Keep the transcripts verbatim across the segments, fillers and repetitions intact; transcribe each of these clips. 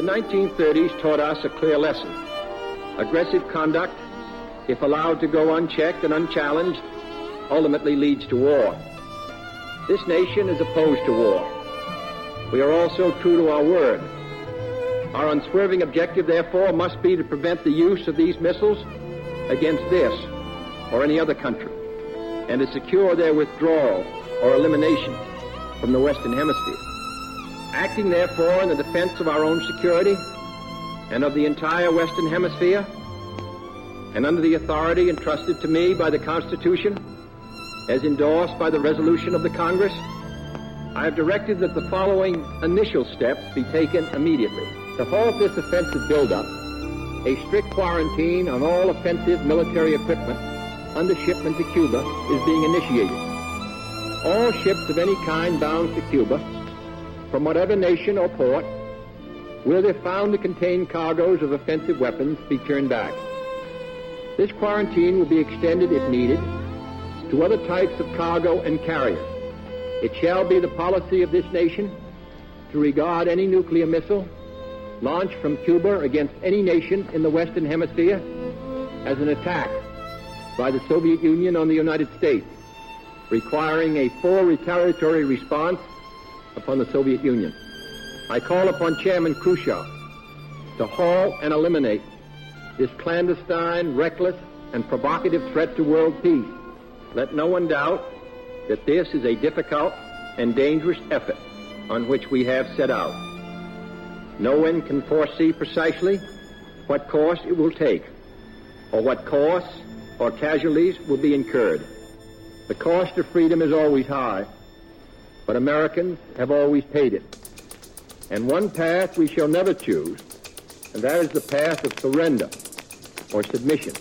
The nineteen thirties taught us a clear lesson. Aggressive conduct, if allowed to go unchecked and unchallenged, ultimately leads to war. This nation is opposed to war. We are also true to our word. Our unswerving objective, therefore, must be to prevent the use of these missiles against this or any other country, and to secure their withdrawal or elimination from the Western Hemisphere. Acting, therefore, in the defense of our own security and of the entire Western Hemisphere, and under the authority entrusted to me by the Constitution, as endorsed by the resolution of the Congress, I have directed that the following initial steps be taken immediately. To halt this offensive buildup, a strict quarantine on all offensive military equipment under shipment to Cuba is being initiated. All ships of any kind bound to Cuba, from whatever nation or port, where they're found to contain cargoes of offensive weapons, be turned back. This quarantine will be extended, if needed, to other types of cargo and carriers. It shall be the policy of this nation to regard any nuclear missile launched from Cuba against any nation in the Western Hemisphere as an attack by the Soviet Union on the United States, requiring a full retaliatory response upon the Soviet Union. I call upon Chairman Khrushchev to halt and eliminate this clandestine, reckless, and provocative threat to world peace. Let no one doubt that this is a difficult and dangerous effort on which we have set out. No one can foresee precisely what course it will take, or what costs or casualties will be incurred. The cost of freedom is always high, but Americans have always paid it. And one path we shall never choose, and that is the path of surrender or submission.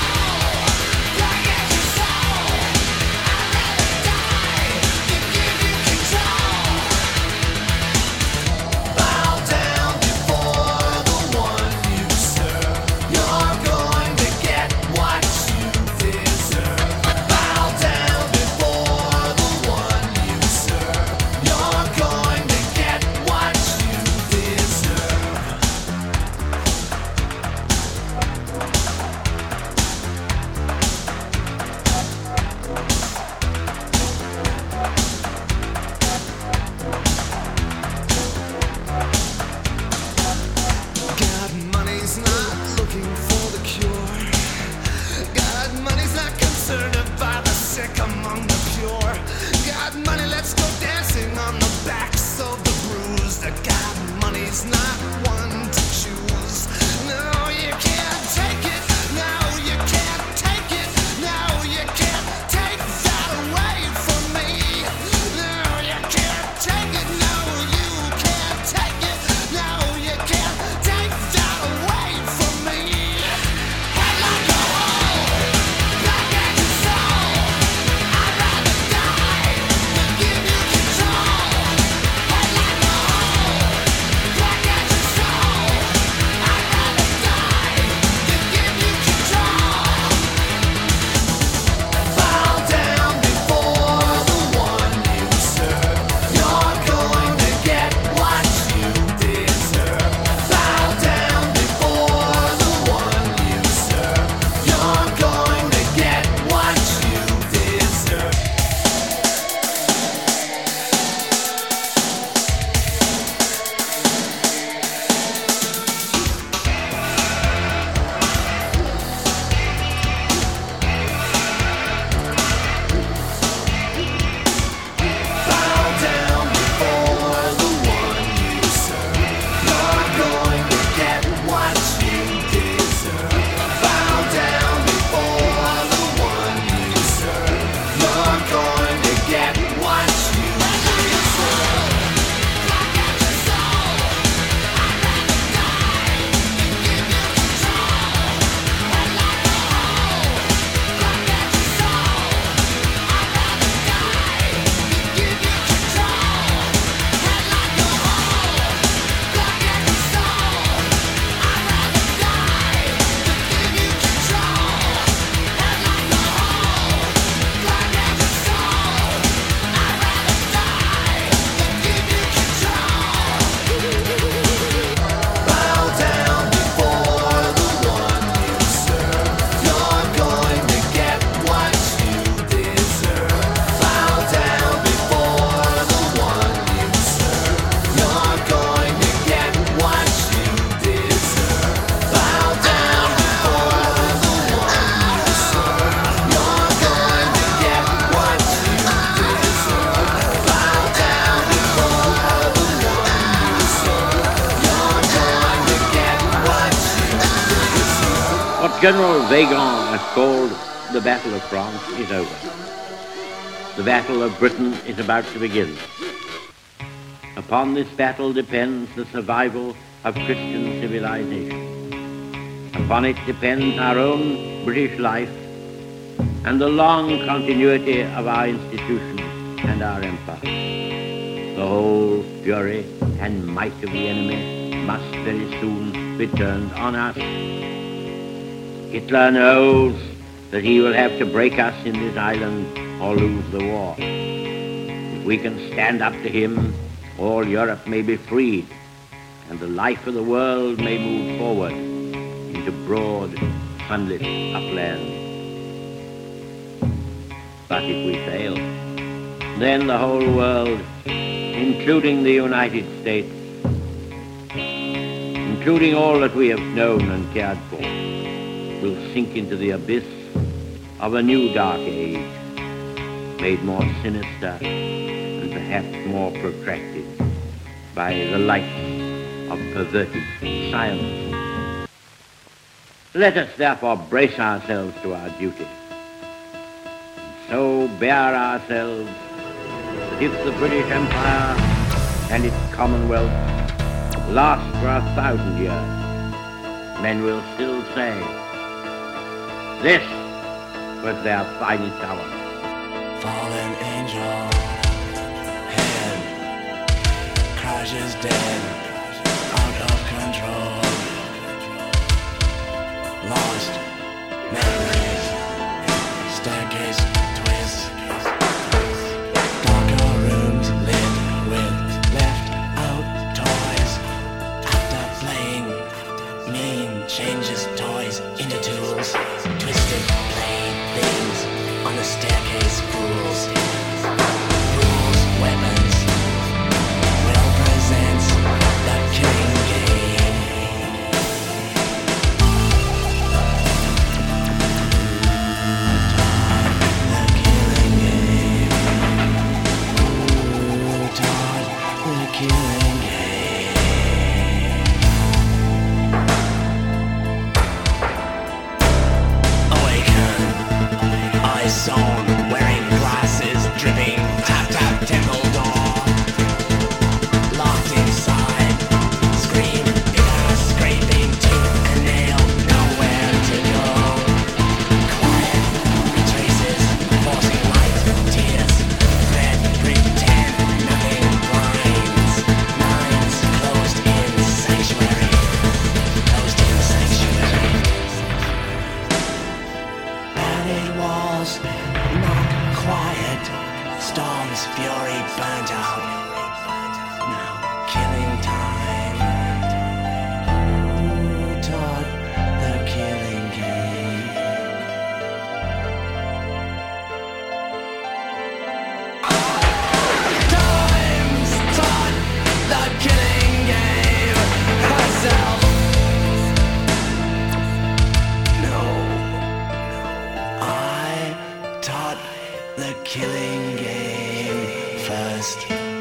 Give you General Weygand has called the Battle of France is over. The Battle of Britain is about to begin. Upon this battle depends the survival of Christian civilization. Upon it depends our own British life and the long continuity of our institutions and our empire. The whole fury and might of the enemy must very soon be turned on us. Hitler knows that he will have to break us in this island or lose the war. If we can stand up to him, all Europe may be freed, and the life of the world may move forward into broad, sunlit uplands. But if we fail, then the whole world, including the United States, including all that we have known and cared for, will sink into the abyss of a new dark age, made more sinister and perhaps more protracted by the lights of perverted science. Let us therefore brace ourselves to our duty, and so bear ourselves that if the British Empire and its Commonwealth last for a thousand years, men will still say, this was their finest hour. Fallen angel, head crashes dead, out of control. Lost memories, staircase twist. Darker rooms lit with left out toys. After playing, mean changes toys into tools. Twisted playthings on the staircase fools. Rules, weapons, will presents the killing game. The killing game. Ooh, Todd, the killing game. Awaken, eyes on, wearing glasses, dripping, tap tap temple door. Locked inside, scream, bitter, scraping, tooth and nail, nowhere to go. Quiet, traces, forcing light, tears, thread, pretend, nothing blinds. Minds closed in sanctuary, closed in sanctuary. Padded walls, not quiet. Storm's fury burnt out. Now killing time. Ooh, Todd, the killing game. Times, Todd, the killing game. Herself. No. I taught the killing game first.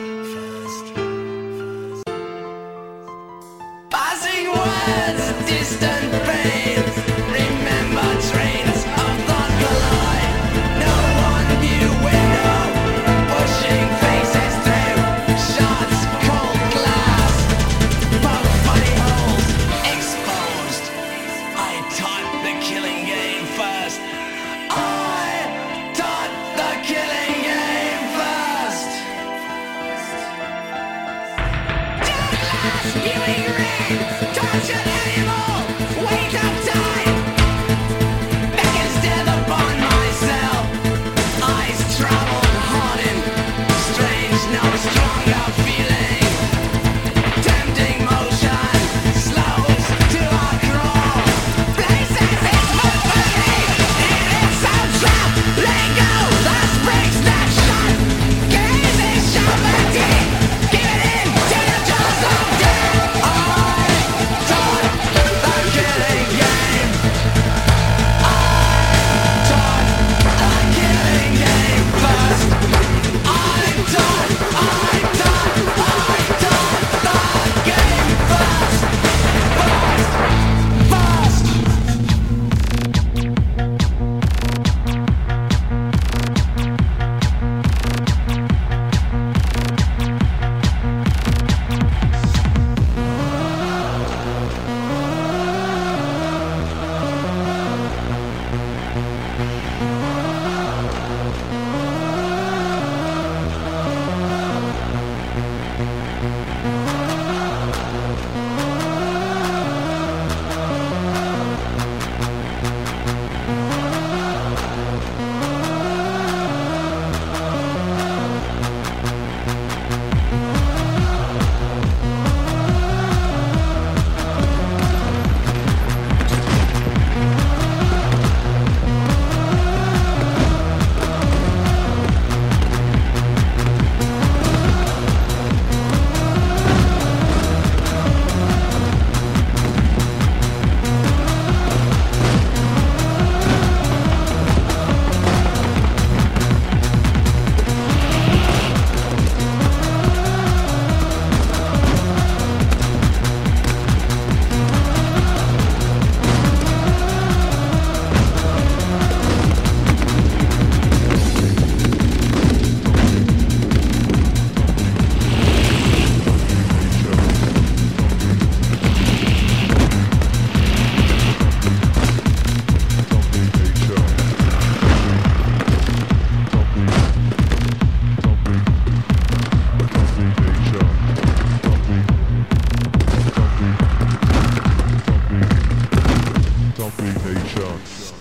Passing words, distant pains. Remember trains of thought collide. No one view window, pushing faces through shots, cold glass. Both funny holes exposed. I taught the killing game first. I taught the killing game first. Douglas, viewing red, tortured animal, wake Zombie Nation.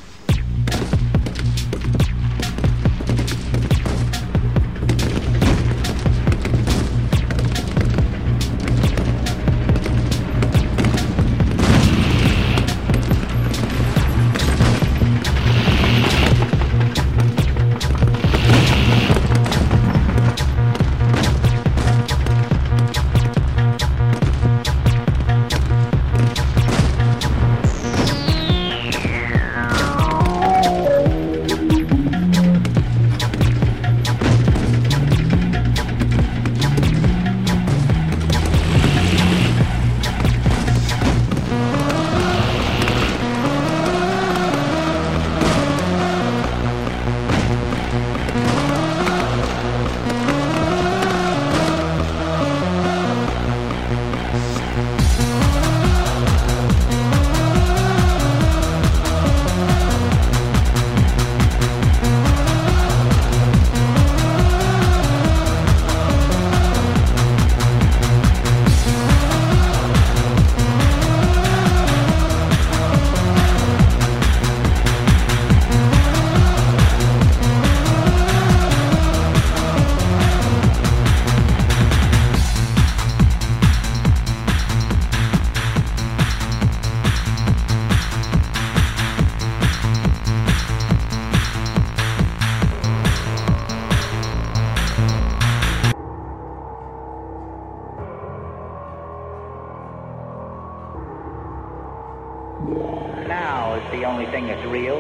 Now is the only thing that's real.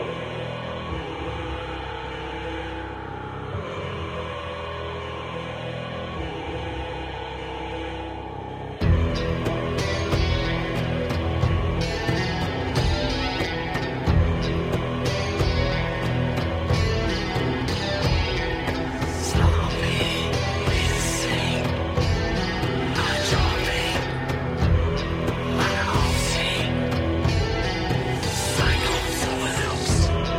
Psychosoils.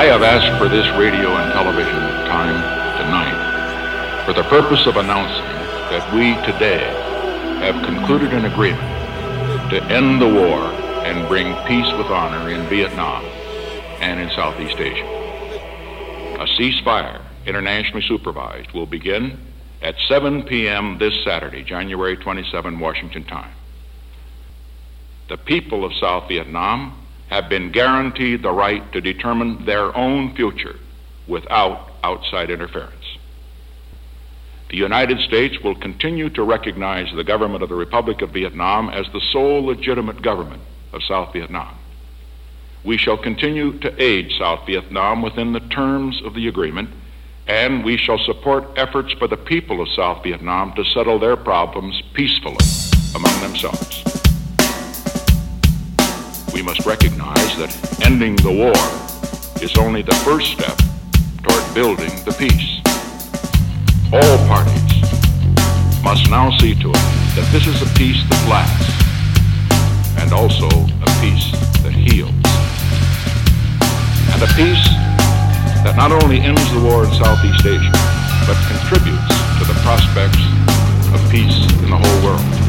I have asked for this radio and television time tonight for the purpose of announcing that we today have concluded an agreement to end the war and bring peace with honor in Vietnam and in Southeast Asia. A ceasefire, internationally supervised, will begin at seven p.m. this Saturday, January twenty-seventh, Washington time. The people of South Vietnam have been guaranteed the right to determine their own future without outside interference. The United States will continue to recognize the government of the Republic of Vietnam as the sole legitimate government of South Vietnam. We shall continue to aid South Vietnam within the terms of the agreement, and we shall support efforts by the people of South Vietnam to settle their problems peacefully among themselves. We must recognize that ending the war is only the first step toward building the peace. All parties must now see to it that this is a peace that lasts and also a peace that heals. And a peace that not only ends the war in Southeast Asia, but contributes to the prospects of peace in the whole world.